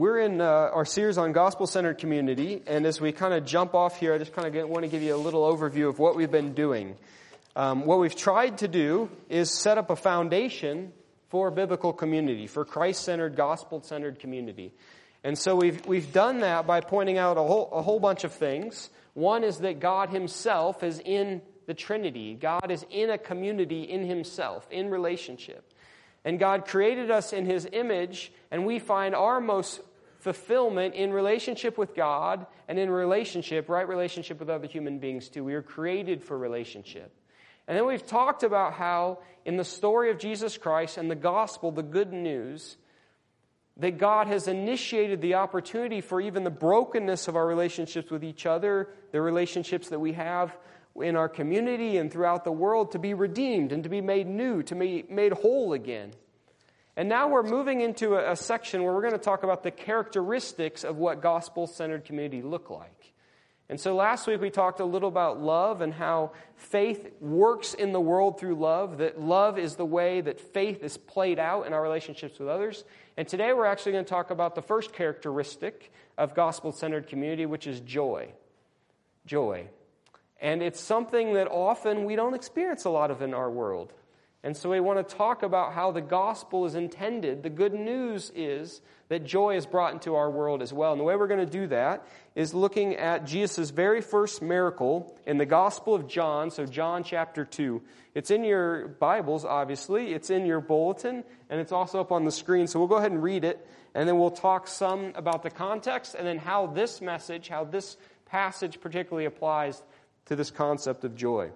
We're in our series on gospel-centered community, and as we kind of jump off here, I just kind of want to give you a little overview of what we've been doing. What we've tried to do is set up a foundation for biblical community, for Christ-centered, gospel-centered community. And so we've done that by pointing out a whole bunch of things. One is that God Himself is in the Trinity. God is in a community in Himself, in relationship. And God created us in His image, and we find our most fulfillment in relationship with God and in right relationship with other human beings too. We are created for relationship. And then we've talked about how in the story of Jesus Christ and the gospel, the good news, that God has initiated the opportunity for even the brokenness of our relationships with each other, the relationships that we have in our community and throughout the world, to be redeemed and to be made new, to be made whole again. And now we're moving into a section where we're going to talk about the characteristics of what gospel-centered community look like. And so last week we talked a little about love and how faith works in the world through love, that love is the way that faith is played out in our relationships with others. And today we're actually going to talk about the first characteristic of gospel-centered community, which is joy. Joy. And it's something that often we don't experience a lot of in our world. And so we want to talk about how the gospel is intended. The good news is that joy is brought into our world as well. And the way we're going to do that is looking at Jesus' very first miracle in the Gospel of John, so John chapter 2. It's in your Bibles, obviously. It's in your bulletin, and it's also up on the screen. So we'll go ahead and read it, and then we'll talk some about the context and then how this message, how this passage particularly applies to this concept of joy.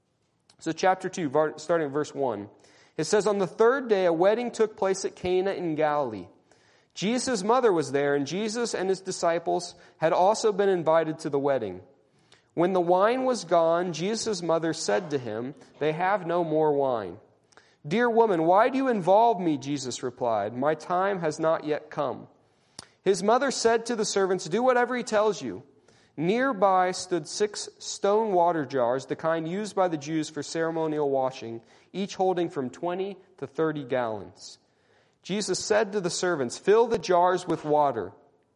So chapter 2, starting at verse 1. It says, "On the third day a wedding took place at Cana in Galilee. Jesus' mother was there, and Jesus and His disciples had also been invited to the wedding. When the wine was gone, Jesus' mother said to Him, 'They have no more wine.' 'Dear woman, why do you involve me?' Jesus replied. 'My time has not yet come.' His mother said to the servants, 'Do whatever He tells you.' Nearby stood 6 stone water jars, the kind used by the Jews for ceremonial washing, each holding from 20 to 30 gallons. Jesus said to the servants, 'Fill the jars with water.'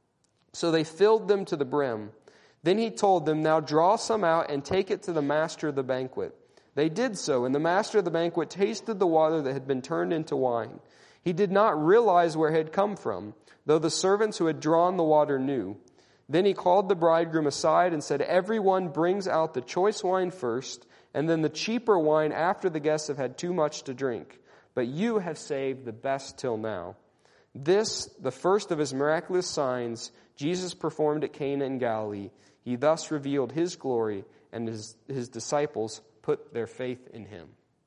So they filled them to the brim. Then He told them, 'Now draw some out and take it to the master of the banquet.' They did so, and the master of the banquet tasted the water that had been turned into wine. He did not realize where it had come from, though the servants who had drawn the water knew. Then He called the bridegroom aside and said, 'Everyone brings out the choice wine first, and then the cheaper wine after the guests have had too much to drink. But you have saved the best till now.' This, the first of His miraculous signs, Jesus performed at Cana in Galilee. He thus revealed His glory, and His disciples put their faith in Him."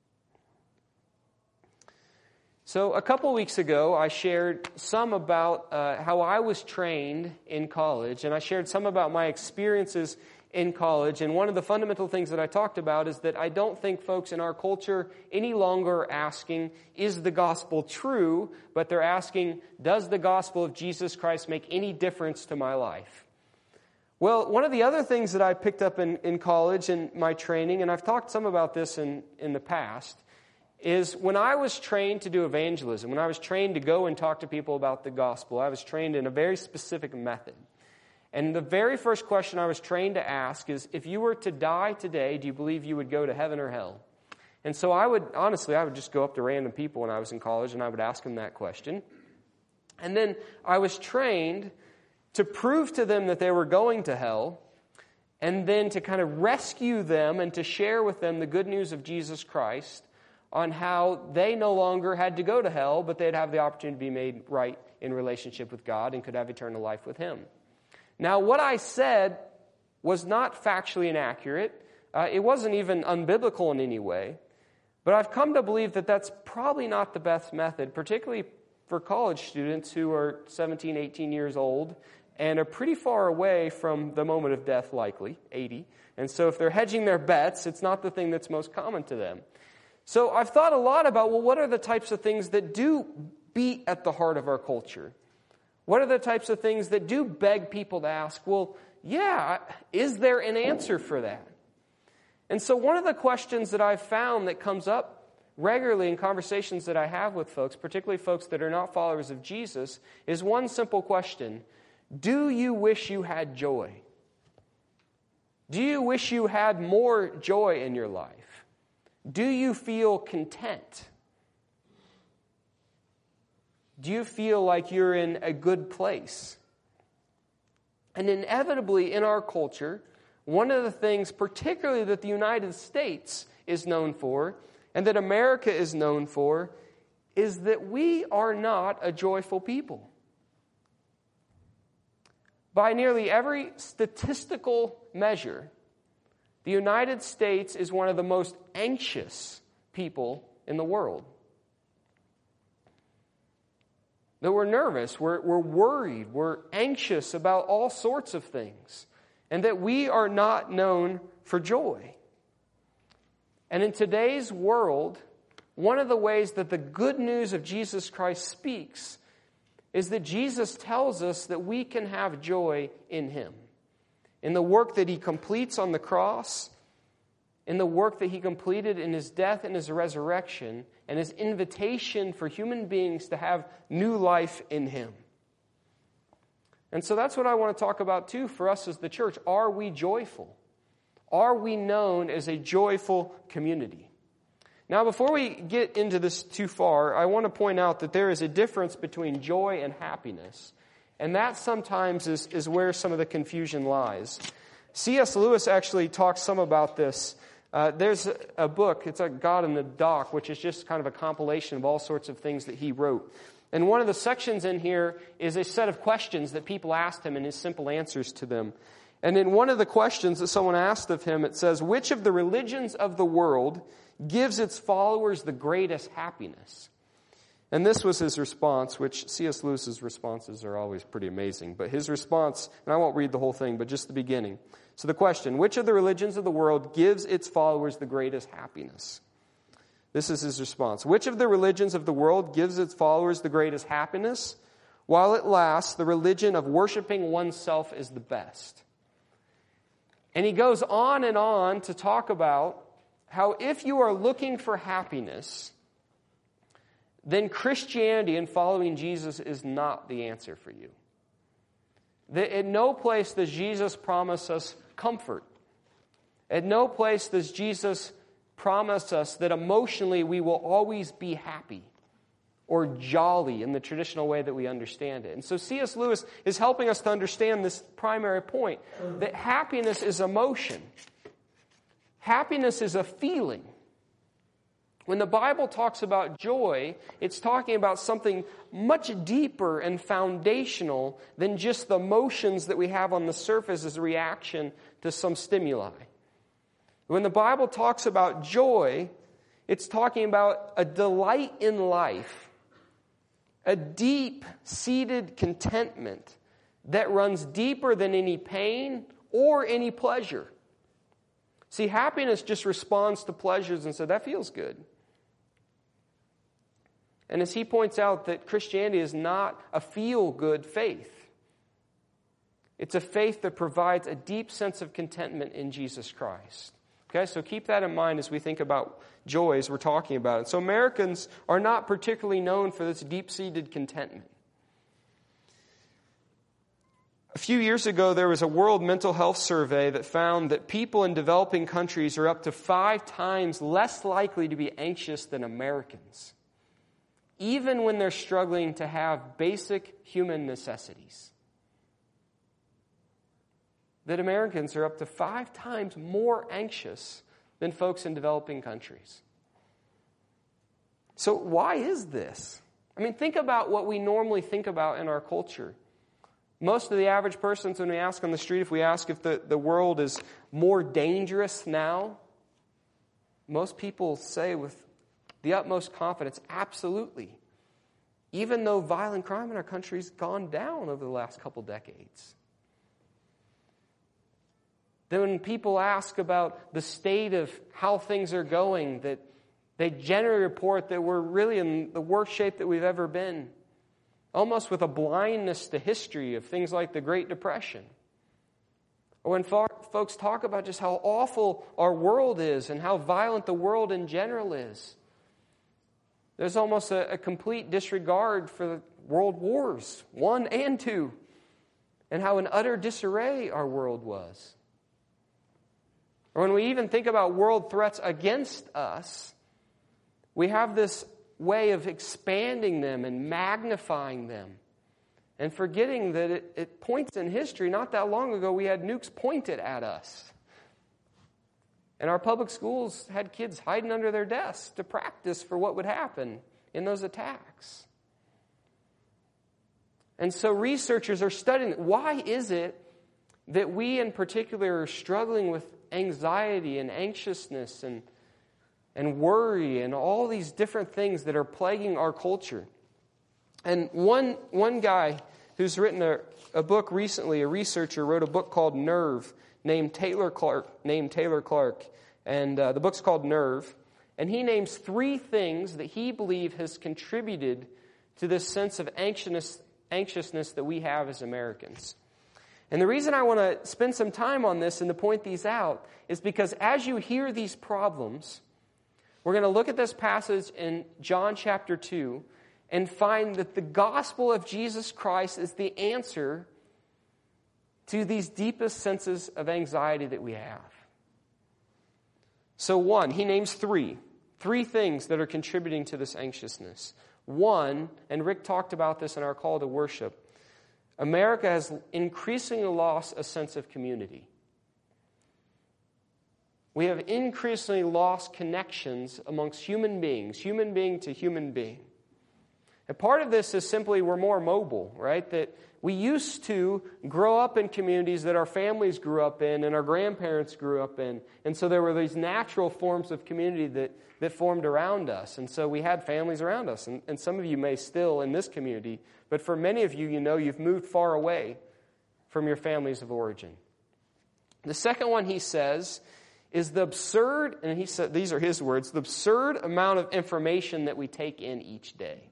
So a couple weeks ago, I shared some about how I was trained in college, and I shared some about my experiences in college. And one of the fundamental things that I talked about is that I don't think folks in our culture any longer are asking, is the gospel true? But they're asking, does the gospel of Jesus Christ make any difference to my life? Well, one of the other things that I picked up in college and my training, and I've talked some about this in the past, is when I was trained to do evangelism, when I was trained to go and talk to people about the gospel, I was trained in a very specific method. And the very first question I was trained to ask is, if you were to die today, do you believe you would go to heaven or hell? And so I would just go up to random people when I was in college and I would ask them that question. And then I was trained to prove to them that they were going to hell, and then to kind of rescue them and to share with them the good news of Jesus Christ on how they no longer had to go to hell, but they'd have the opportunity to be made right in relationship with God and could have eternal life with Him. Now, what I said was not factually inaccurate. It wasn't even unbiblical in any way. But I've come to believe that that's probably not the best method, particularly for college students who are 17, 18 years old and are pretty far away from the moment of death, likely, 80. And so if they're hedging their bets, it's not the thing that's most common to them. So I've thought a lot about, well, what are the types of things that do beat at the heart of our culture? What are the types of things that do beg people to ask, well, yeah, is there an answer for that? And so one of the questions that I've found that comes up regularly in conversations that I have with folks, particularly folks that are not followers of Jesus, is one simple question. Do you wish you had joy? Do you wish you had more joy in your life? Do you feel content? Do you feel like you're in a good place? And inevitably in our culture, one of the things particularly that the United States is known for and that America is known for is that we are not a joyful people. By nearly every statistical measure, the United States is one of the most anxious people in the world. That we're nervous, we're worried, we're anxious about all sorts of things, and that we are not known for joy. And in today's world, one of the ways that the good news of Jesus Christ speaks is that Jesus tells us that we can have joy in Him. In the work that He completes on the cross, in the work that He completed in His death and His resurrection, and His invitation for human beings to have new life in Him. And so that's what I want to talk about too for us as the church. Are we joyful? Are we known as a joyful community? Now, before we get into this too far, I want to point out that there is a difference between joy and happiness. And that sometimes is where some of the confusion lies. C.S. Lewis actually talks some about this. There's a book, it's like God in the Dock, which is just kind of a compilation of all sorts of things that he wrote. And one of the sections in here is a set of questions that people asked him and his simple answers to them. And in one of the questions that someone asked of him, it says, which of the religions of the world gives its followers the greatest happiness? And this was his response, which C.S. Lewis's responses are always pretty amazing. But his response, and I won't read the whole thing, but just the beginning. So the question, which of the religions of the world gives its followers the greatest happiness? This is his response. Which of the religions of the world gives its followers the greatest happiness? While it lasts, the religion of worshiping oneself is the best. And he goes on to talk about how if you are looking for happiness, then Christianity and following Jesus is not the answer for you. At no place does Jesus promise us comfort. At no place does Jesus promise us that emotionally we will always be happy or jolly in the traditional way that we understand it. And so C.S. Lewis is helping us to understand this primary point, that happiness is emotion. Happiness is a feeling. When the Bible talks about joy, it's talking about something much deeper and foundational than just the emotions that we have on the surface as a reaction to some stimuli. When the Bible talks about joy, it's talking about a delight in life, a deep-seated contentment that runs deeper than any pain or any pleasure. See, happiness just responds to pleasures and says, that feels good. And as he points out, that Christianity is not a feel-good faith. It's a faith that provides a deep sense of contentment in Jesus Christ. Okay, so keep that in mind as we think about joy as we're talking about it. So Americans are not particularly known for this deep-seated contentment. A few years ago, there was a World Mental Health Survey that found that people in developing countries are up to 5 times less likely to be anxious than Americans, even when they're struggling to have basic human necessities. That Americans are up to 5 times more anxious than folks in developing countries. So why is this? I mean, think about what we normally think about in our culture. Most of the average persons, when we ask on the street, if we ask if the world is more dangerous now, most people say with the utmost confidence, absolutely. Even though violent crime in our country has gone down over the last couple decades. Then when people ask about the state of how things are going, that they generally report that we're really in the worst shape that we've ever been. Almost with a blindness to history of things like the Great Depression. Or when folks talk about just how awful our world is and how violent the world in general is, There's almost a complete disregard for the world wars, 1 and 2, and how in utter disarray our world was. Or when we even think about world threats against us, we have this way of expanding them and magnifying them and forgetting that it points in history. Not that long ago, we had nukes pointed at us. And our public schools had kids hiding under their desks to practice for what would happen in those attacks. And so researchers are studying, why is it that we in particular are struggling with anxiety and anxiousness and worry and all these different things that are plaguing our culture? And one guy who's written a book recently, a researcher, wrote a book called Nerve, named Taylor Clark. And the book's called Nerve. And he names 3 things that he believes has contributed to this sense of anxiousness that we have as Americans. And the reason I want to spend some time on this and to point these out is because as you hear these problems, we're going to look at this passage in John chapter 2 and find that the gospel of Jesus Christ is the answer to these deepest senses of anxiety that we have. So 1, he names 3 things that are contributing to this anxiousness. 1, and Rick talked about this in our call to worship, America has increasingly lost a sense of community. We have increasingly lost connections amongst human being to human being. And part of this is simply we're more mobile, right? That we used to grow up in communities that our families grew up in and our grandparents grew up in. And so there were these natural forms of community that formed around us. And so we had families around us. And some of you may still in this community, but for many of you, you've moved far away from your families of origin. The second one he says is the absurd, and he said these are his words, the absurd amount of information that we take in each day.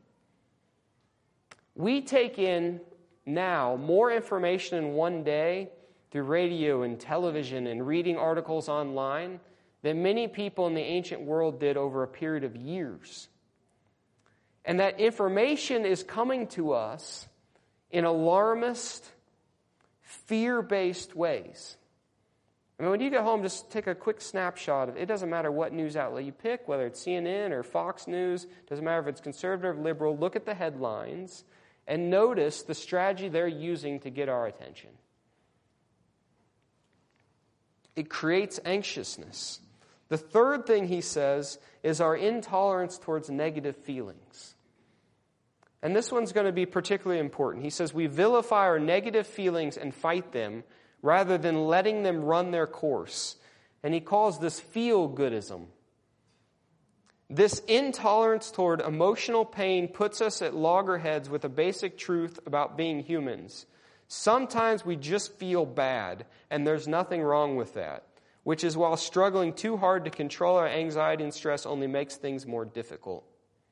We take in now more information in one day through radio and television and reading articles online than many people in the ancient world did over a period of years. And that information is coming to us in alarmist, fear-based ways. I mean, when you get home, just take a quick snapshot of it. It doesn't matter what news outlet you pick, whether it's CNN or Fox News, doesn't matter if it's conservative or liberal, look at the headlines and notice the strategy they're using to get our attention. It creates anxiousness. The third thing he says is our intolerance towards negative feelings. And this one's going to be particularly important. He says we vilify our negative feelings and fight them rather than letting them run their course. And he calls this feel-goodism. This intolerance toward emotional pain puts us at loggerheads with a basic truth about being humans. Sometimes we just feel bad, and there's nothing wrong with that, which is while struggling too hard to control our anxiety and stress only makes things more difficult.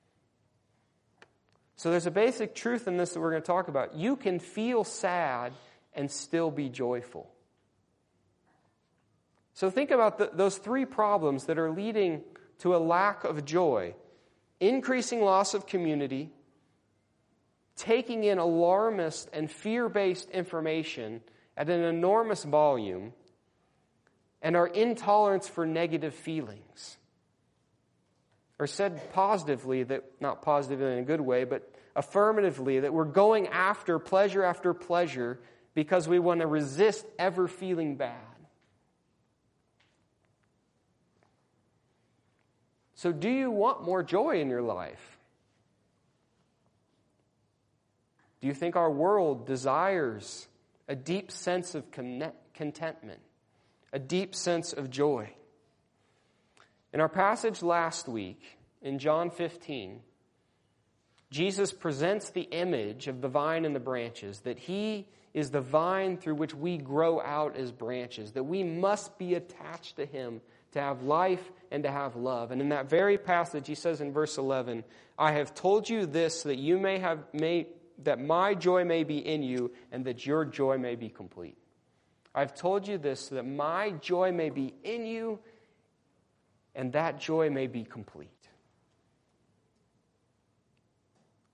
So there's a basic truth in this that we're going to talk about. You can feel sad and still be joyful. So think about those 3 problems that are leading to a lack of joy. Increasing loss of community, taking in alarmist and fear-based information at an enormous volume, and our intolerance for negative feelings. Or said positively, that not positively in a good way, but affirmatively, that we're going after pleasure because we want to resist ever feeling bad. So do you want more joy in your life? Do you think our world desires a deep sense of contentment, a deep sense of joy? In our passage last week, in John 15, Jesus presents the image of the vine and the branches, that he is the vine through which we grow out as branches, that we must be attached to him to have life and to have love. And in that very passage, he says in verse 11, I have told you this so that you that my joy may be in you and that your joy may be complete. I've told you this so that my joy may be in you and that joy may be complete.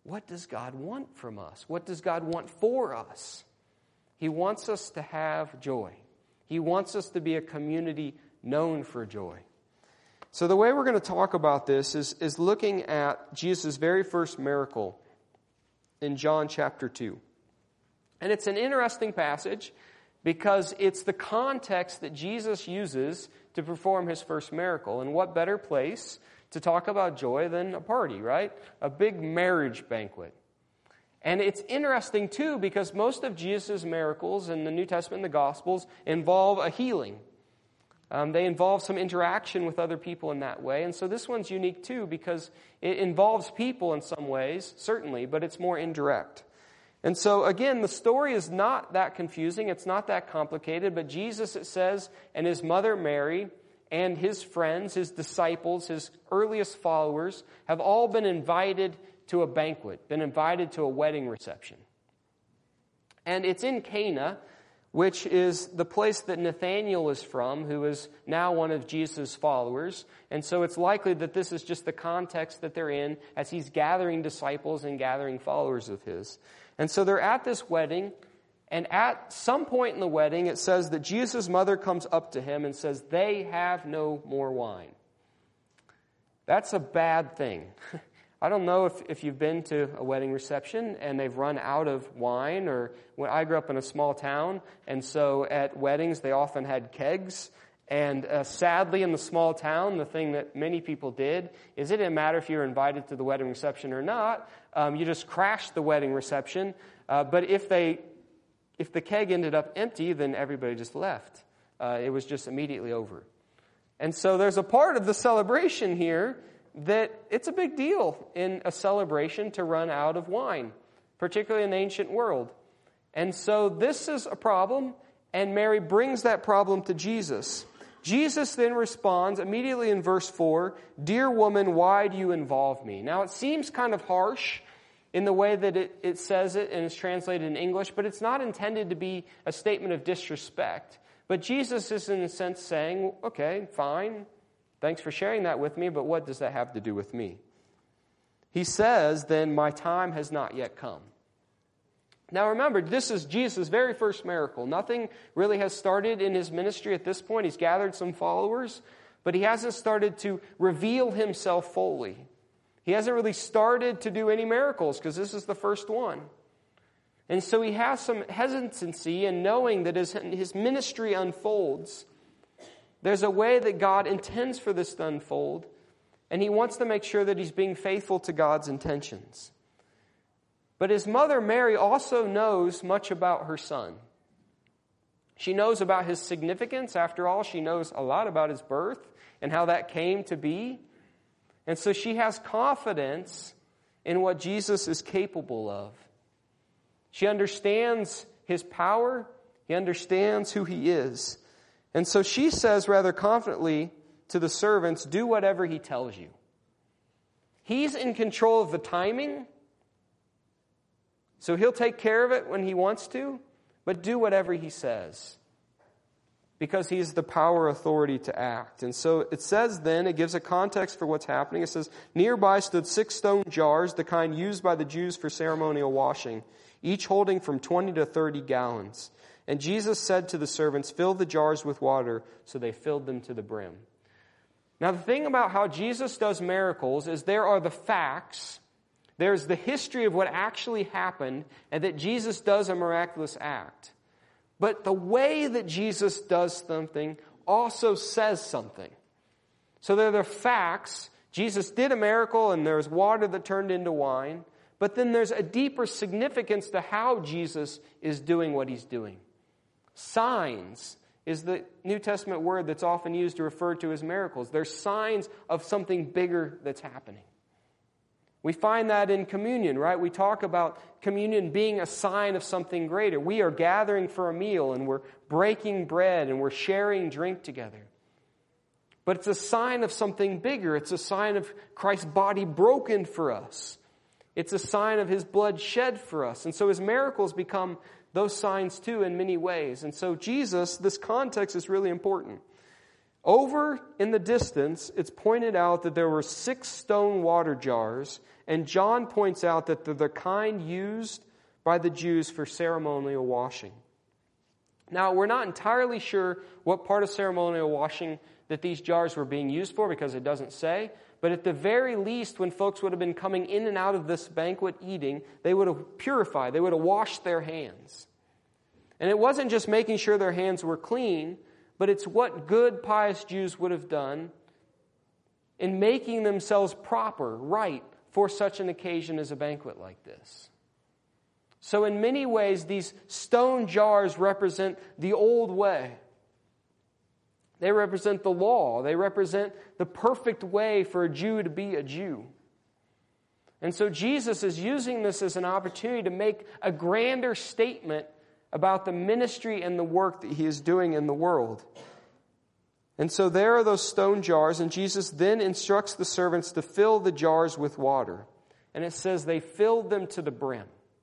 what does God want from us? What does God want for us? He wants us to have joy. He wants us to be a community known for joy. So the way we're going to talk about this is looking at Jesus' very first miracle in John chapter 2. And it's an interesting passage because it's the context that Jesus uses to perform his first miracle. And what better place to talk about joy than a party, right? A big marriage banquet. And it's interesting, too, because most of Jesus' miracles in the New Testament and the Gospels involve a healing. They involve some interaction with other people in that way. And so this one's unique, too, because it involves people in some ways, certainly, but it's more indirect. And so, again, the story is not that confusing. It's not that complicated. But Jesus, it says, and his mother Mary and his friends, his disciples, his earliest followers, have all been invited to a banquet, been invited to a wedding reception. And it's in Cana, which is the place that Nathanael is from, who is now one of Jesus' followers. And so it's likely that this is just the context that they're in as he's gathering disciples and gathering followers of his. And so they're at this wedding, and at some point in the wedding, it says that Jesus' mother comes up to him and says, "They have no more wine." That's a bad thing. I don't know if you've been to a wedding reception and they've run out of wine, or when I grew up in a small town, and so at weddings they often had kegs. And sadly, in the small town, the thing that many people did is it didn't matter if you were invited to the wedding reception or not. You just crashed the wedding reception. But if the keg ended up empty, then everybody just left. It was just immediately over. And so there's a part of the celebration here that it's a big deal in a celebration to run out of wine, particularly in the ancient world. And so this is a problem, and Mary brings that problem to Jesus. Jesus then responds immediately in verse 4, "Dear woman, why do you involve me?" Now it seems kind of harsh in the way that it says it and is translated in English, but it's not intended to be a statement of disrespect. But Jesus is in a sense saying, okay, fine, thanks for sharing that with me, but what does that have to do with me? He says, then, my time has not yet come. Now remember, this is Jesus' very first miracle. Nothing really has started in his ministry at this point. He's gathered some followers, but he hasn't started to reveal himself fully. He hasn't really started to do any miracles because this is the first one. And so he has some hesitancy in knowing that as his ministry unfolds, there's a way that God intends for this to unfold, and he wants to make sure that he's being faithful to God's intentions. But his mother, Mary, also knows much about her son. She knows about his significance. After all, she knows a lot about his birth and how that came to be. And so she has confidence in what Jesus is capable of. She understands his power. He understands who he is. And so she says rather confidently to the servants, do whatever he tells you. He's in control of the timing, so he'll take care of it when he wants to, but do whatever he says, because he's the power authority to act. And so it says then, it gives a context for what's happening. It says, nearby stood 6 stone jars, the kind used by the Jews for ceremonial washing, each holding from 20 to 30 gallons. And Jesus said to the servants, fill the jars with water, so they filled them to the brim. Now the thing about how Jesus does miracles is there are the facts, there's the history of what actually happened, and that Jesus does a miraculous act. But the way that Jesus does something also says something. So there are the facts. Jesus did a miracle and there's water that turned into wine. But then there's a deeper significance to how Jesus is doing what he's doing. Signs is the New Testament word that's often used to refer to as miracles. They're signs of something bigger that's happening. We find that in communion, right? We talk about communion being a sign of something greater. We are gathering for a meal and we're breaking bread and we're sharing drink together. But it's a sign of something bigger. It's a sign of Christ's body broken for us. It's a sign of his blood shed for us. And so his miracles become those signs too in many ways. And so Jesus, this context is really important. Over in the distance, it's pointed out that there were 6 stone water jars, and John points out that they're the kind used by the Jews for ceremonial washing. Now, we're not entirely sure what part of ceremonial washing that these jars were being used for, because it doesn't say. But at the very least, when folks would have been coming in and out of this banquet eating, they would have purified, they would have washed their hands. And it wasn't just making sure their hands were clean, but it's what good, pious Jews would have done in making themselves proper, right, for such an occasion as a banquet like this. So in many ways, these stone jars represent the old way. They represent the law. They represent the perfect way for a Jew to be a Jew. And so Jesus is using this as an opportunity to make a grander statement about the ministry and the work that he is doing in the world. And so there are those stone jars, and Jesus then instructs the servants to fill the jars with water. And it says they filled them to the brim,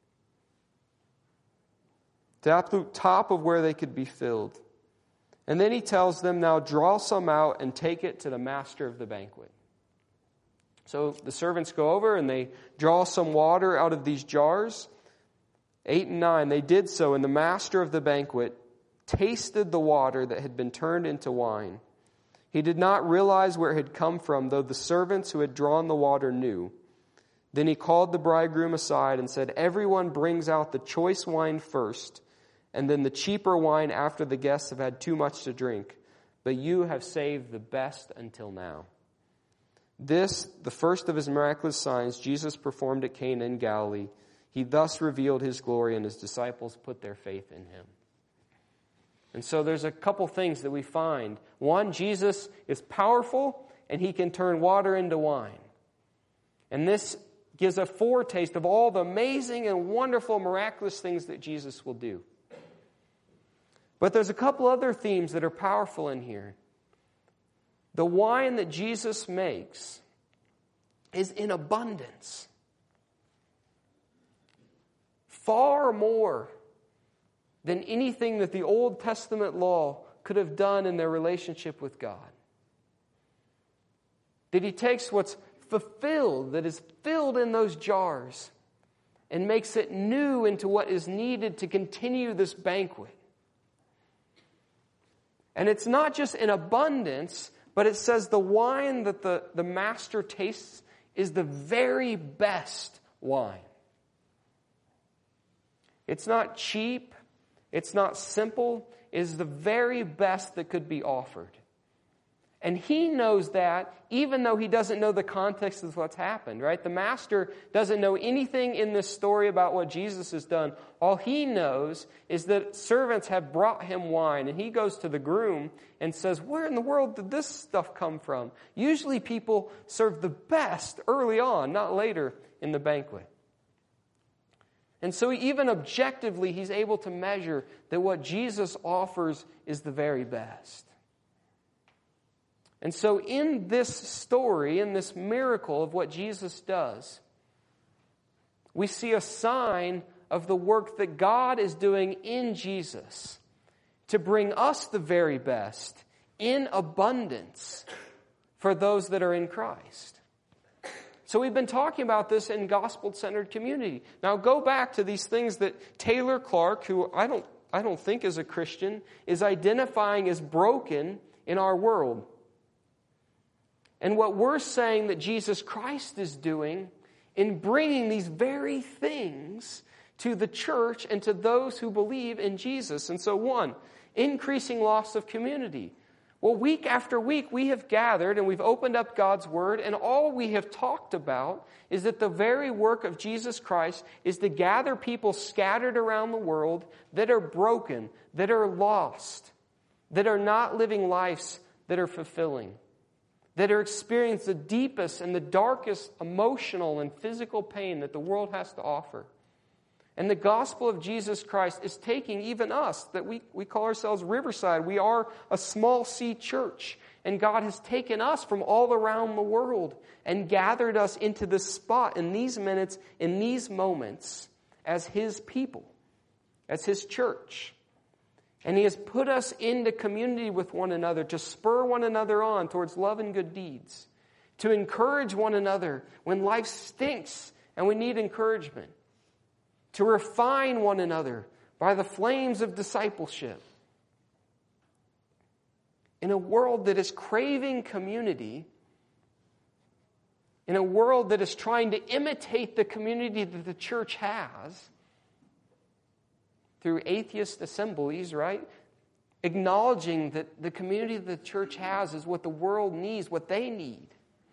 to the absolute top of where they could be filled. And then he tells them, now draw some out and take it to the master of the banquet. So the servants go over and they draw some water out of these jars. 8 and 9, they did so, and the master of the banquet tasted the water that had been turned into wine. He did not realize where it had come from, though the servants who had drawn the water knew. Then he called the bridegroom aside and said, everyone brings out the choice wine first, and then the cheaper wine after the guests have had too much to drink. But you have saved the best until now. This, the first of his miraculous signs, Jesus performed at Cana in Galilee. He thus revealed his glory, and his disciples put their faith in him. And so there's a couple things that we find. One, Jesus is powerful, and he can turn water into wine. And this gives a foretaste of all the amazing and wonderful, miraculous things that Jesus will do. But there's a couple other themes that are powerful in here. The wine that Jesus makes is in abundance. Far more than anything that the Old Testament law could have done in their relationship with God. That he takes what's fulfilled, that is filled in those jars, and makes it new into what is needed to continue this banquet. And it's not just in abundance, but it says the wine that the master tastes is the very best wine. It's not cheap. It's not simple. It is the very best that could be offered. And he knows that even though he doesn't know the context of what's happened, right? The master doesn't know anything in this story about what Jesus has done. All he knows is that servants have brought him wine, and he goes to the groom and says, where in the world did this stuff come from? Usually people serve the best early on, not later in the banquet. And so even objectively, he's able to measure that what Jesus offers is the very best. And so in this story, in this miracle of what Jesus does, we see a sign of the work that God is doing in Jesus to bring us the very best in abundance for those that are in Christ. So we've been talking about this in gospel-centered community. Now go back to these things that Taylor Clark, who I don't think is a Christian, is identifying as broken in our world. And what we're saying that Jesus Christ is doing in bringing these very things to the church and to those who believe in Jesus. And so one, increasing loss of community. Well, week after week, we have gathered and we've opened up God's Word, and all we have talked about is that the very work of Jesus Christ is to gather people scattered around the world that are broken, that are lost, that are not living lives that are fulfilling, that are experiencing the deepest and the darkest emotional and physical pain that the world has to offer. And the gospel of Jesus Christ is taking even us, that we call ourselves Riverside. We are a small C church. And God has taken us from all around the world and gathered us into this spot in these minutes, in these moments, as His people, as His church. And He has put us into community with one another to spur one another on towards love and good deeds, to encourage one another when life stinks and we need encouragement, to refine one another by the flames of discipleship. In a world that is craving community, in a world that is trying to imitate the community that the church has, through atheist assemblies, right? Acknowledging that the community that the church has is what the world needs, what they need.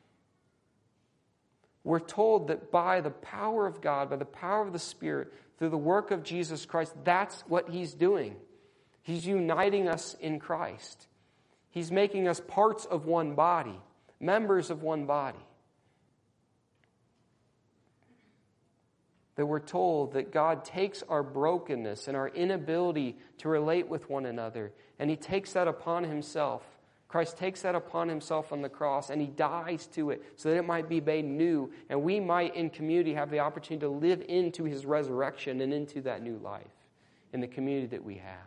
We're told that by the power of God, by the power of the Spirit, through the work of Jesus Christ, that's what He's doing. He's uniting us in Christ. He's making us parts of one body, members of one body. That we're told that God takes our brokenness and our inability to relate with one another, and He takes that upon Himself. Christ takes that upon Himself on the cross, and He dies to it so that it might be made new, and we might in community have the opportunity to live into His resurrection and into that new life in the community that we have.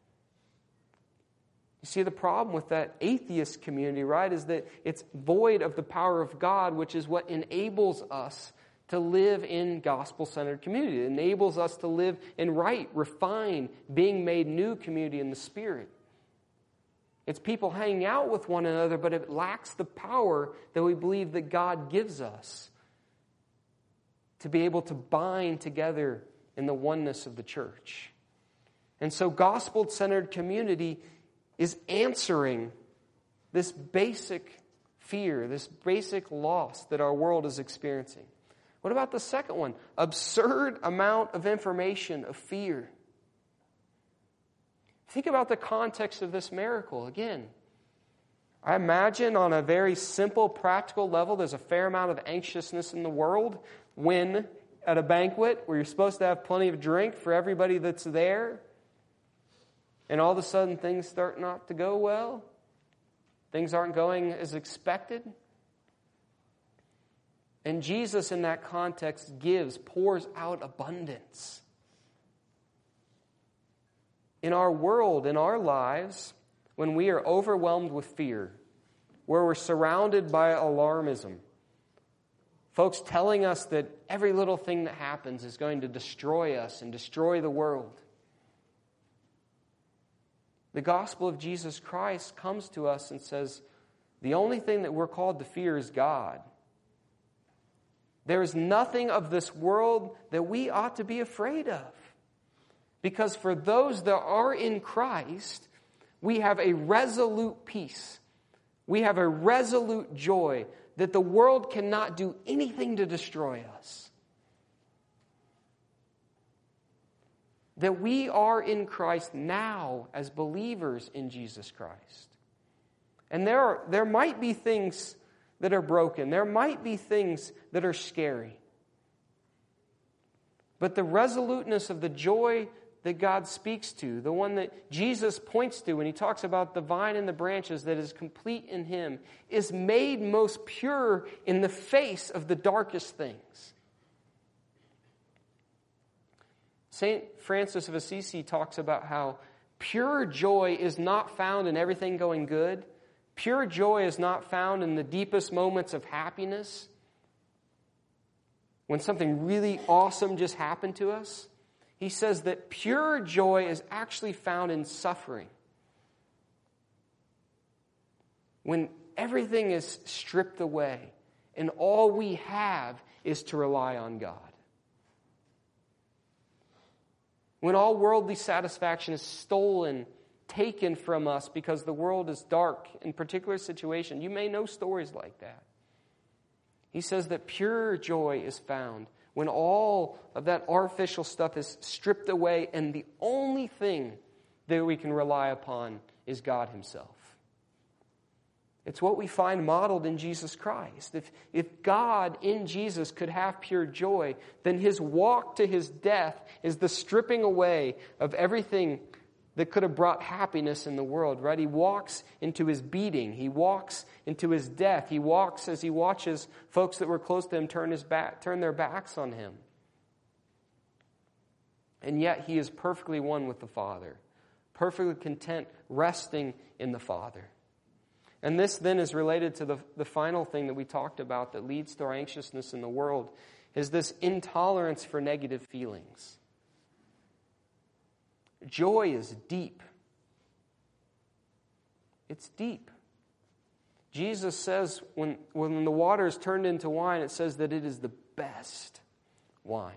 You see, the problem with that atheist community, right, is that it's void of the power of God, which is what enables us to live in gospel-centered community. It enables us to live in right, refined, being made new community in the Spirit. It's people hanging out with one another, but it lacks the power that we believe that God gives us to be able to bind together in the oneness of the church. And so gospel-centered community is answering this basic fear, this basic loss that our world is experiencing. What about the second one? Absurd amount of information, of fear. Think about the context of this miracle. Again, I imagine on a very simple, practical level, there's a fair amount of anxiousness in the world when at a banquet where you're supposed to have plenty of drink for everybody that's there, and all of a sudden things start not to go well. Things aren't going as expected. And Jesus in that context pours out abundance. In our world, in our lives, when we are overwhelmed with fear, where we're surrounded by alarmism, folks telling us that every little thing that happens is going to destroy us and destroy the world, the gospel of Jesus Christ comes to us and says, the only thing that we're called to fear is God. There is nothing of this world that we ought to be afraid of. Because for those that are in Christ, we have a resolute peace. We have a resolute joy that the world cannot do anything to destroy us. That we are in Christ now as believers in Jesus Christ. And there might be things that are broken. There might be things that are scary. But the resoluteness of the joy that God speaks to, the one that Jesus points to when He talks about the vine and the branches that is complete in Him, is made most pure in the face of the darkest things. St. Francis of Assisi talks about how pure joy is not found in everything going good. Pure joy is not found in the deepest moments of happiness, when something really awesome just happened to us. He says that pure joy is actually found in suffering. When everything is stripped away and all we have is to rely on God. When all worldly satisfaction is stolen, taken from us because the world is dark in particular situation. You may know stories like that. He says that pure joy is found when all of that artificial stuff is stripped away and the only thing that we can rely upon is God Himself. It's what we find modeled in Jesus Christ. If God in Jesus could have pure joy, then His walk to His death is the stripping away of everything that could have brought happiness in the world, right? He walks into His beating. He walks into His death. He walks as He watches folks that were close to Him turn their backs on Him. And yet He is perfectly one with the Father, perfectly content, resting in the Father. And this then is related to the final thing that we talked about that leads to our anxiousness in the world, is this intolerance for negative feelings. Joy is deep. It's deep. Jesus says when the water is turned into wine, it says that it is the best wine.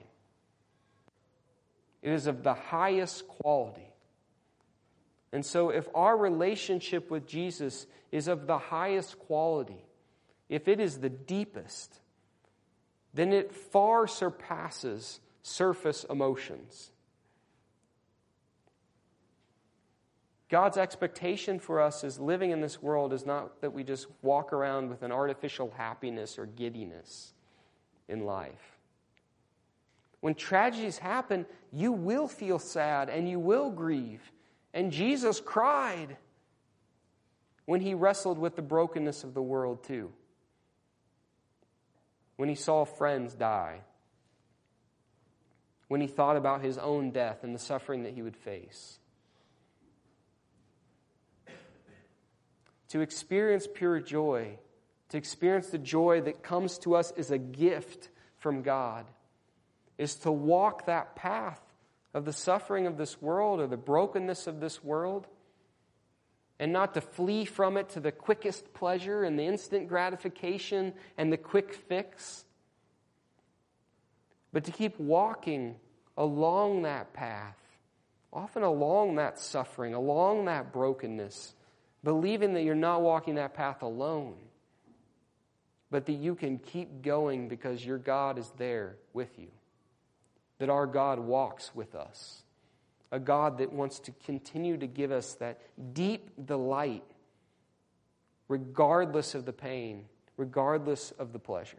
It is of the highest quality. And so if our relationship with Jesus is of the highest quality, if it is the deepest, then it far surpasses surface emotions. God's expectation for us as living in this world is not that we just walk around with an artificial happiness or giddiness in life. When tragedies happen, you will feel sad and you will grieve. And Jesus cried when he wrestled with the brokenness of the world too. When he saw friends die. When he thought about his own death and the suffering that he would face. To experience pure joy, to experience the joy that comes to us as a gift from God, is to walk that path of the suffering of this world or the brokenness of this world, and not to flee from it to the quickest pleasure and the instant gratification and the quick fix, but to keep walking along that path, often along that suffering, along that brokenness, believing that you're not walking that path alone, but that you can keep going because your God is there with you. That our God walks with us. A God that wants to continue to give us that deep delight, regardless of the pain, regardless of the pleasure.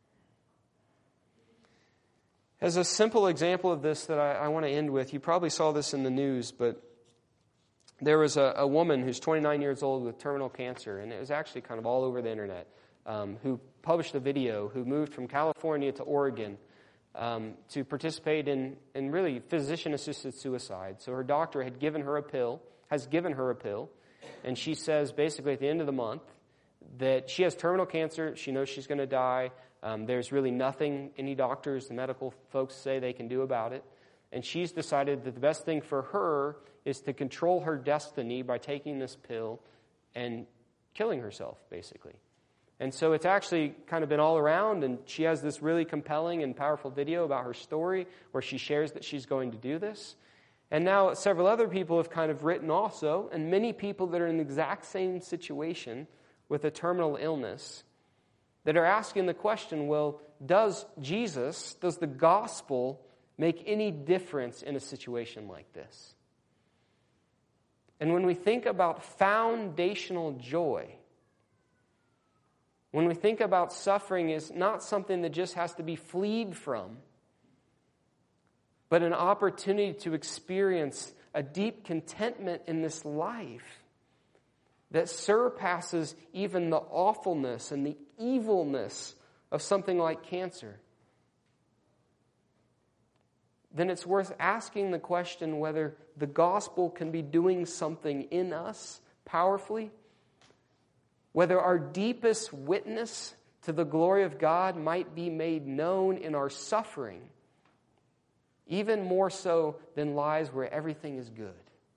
As a simple example of this that I want to end with, you probably saw this in the news, but there was a woman who's 29 years old with terminal cancer, and it was actually kind of all over the internet, who published a video, who moved from California to Oregon to participate in really physician-assisted suicide. So her doctor has given her a pill, and she says basically at the end of the month that she has terminal cancer, she knows she's going to die, there's really nothing any doctors and medical folks say they can do about it. And she's decided that the best thing for her is to control her destiny by taking this pill and killing herself, basically. And so it's actually kind of been all around, and she has this really compelling and powerful video about her story where she shares that she's going to do this. And now several other people have kind of written also, and many people that are in the exact same situation with a terminal illness that are asking the question, well, does the gospel make any difference in a situation like this? And when we think about foundational joy, when we think about suffering is not something that just has to be fled from, but an opportunity to experience a deep contentment in this life that surpasses even the awfulness and the evilness of something like cancer, then it's worth asking the question whether the gospel can be doing something in us powerfully, whether our deepest witness to the glory of God might be made known in our suffering, even more so than lives where everything is good.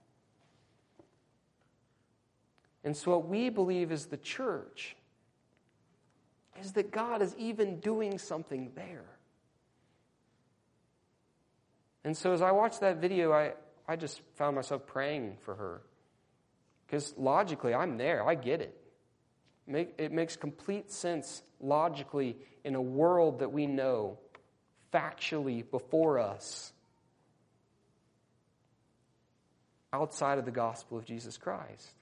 And so what we believe as the church is that God is even doing something there. And so as I watched that video, I just found myself praying for her. Because logically, I'm there. I get it. It makes complete sense logically in a world that we know factually before us outside of the gospel of Jesus Christ.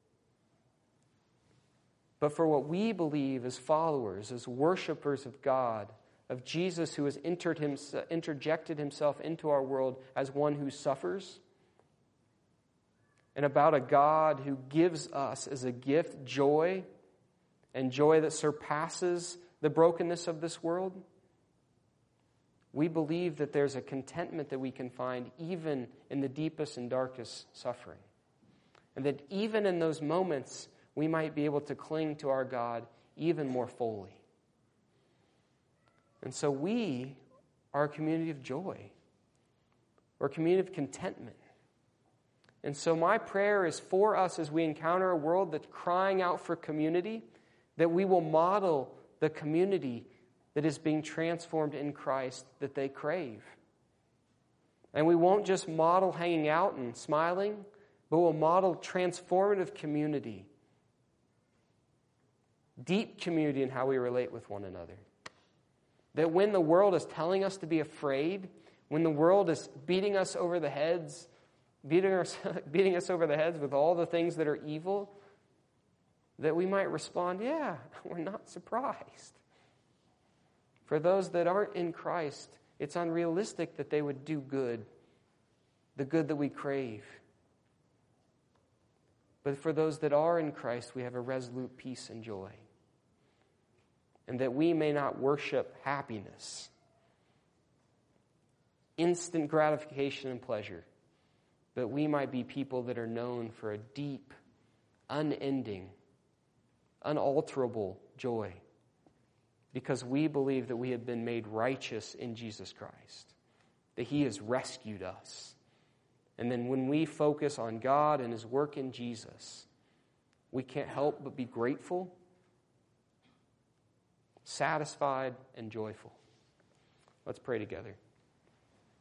But for what we believe as followers, as worshipers of God, of Jesus who has interjected himself into our world as one who suffers, and about a God who gives us as a gift joy, and joy that surpasses the brokenness of this world, we believe that there's a contentment that we can find even in the deepest and darkest suffering. and that even in those moments, we might be able to cling to our God even more fully. And so we are a community of joy. We're a community of contentment. And so my prayer is for us as we encounter a world that's crying out for community, that we will model the community that is being transformed in Christ that they crave. And we won't just model hanging out and smiling, but we'll model transformative community, deep community in how we relate with one another. That when the world is telling us to be afraid, when the world is beating us over the heads, beating us over the heads with all the things that are evil, that we might respond, yeah, we're not surprised. For those that aren't in Christ, it's unrealistic that they would do good, the good that we crave. But for those that are in Christ, we have a resolute peace and joy. And that we may not worship happiness, instant gratification and pleasure, but we might be people that are known for a deep, unending, unalterable joy, because we believe that we have been made righteous in Jesus Christ, that He has rescued us. And then when we focus on God and His work in Jesus, we can't help but be grateful, satisfied, and joyful. Let's pray together.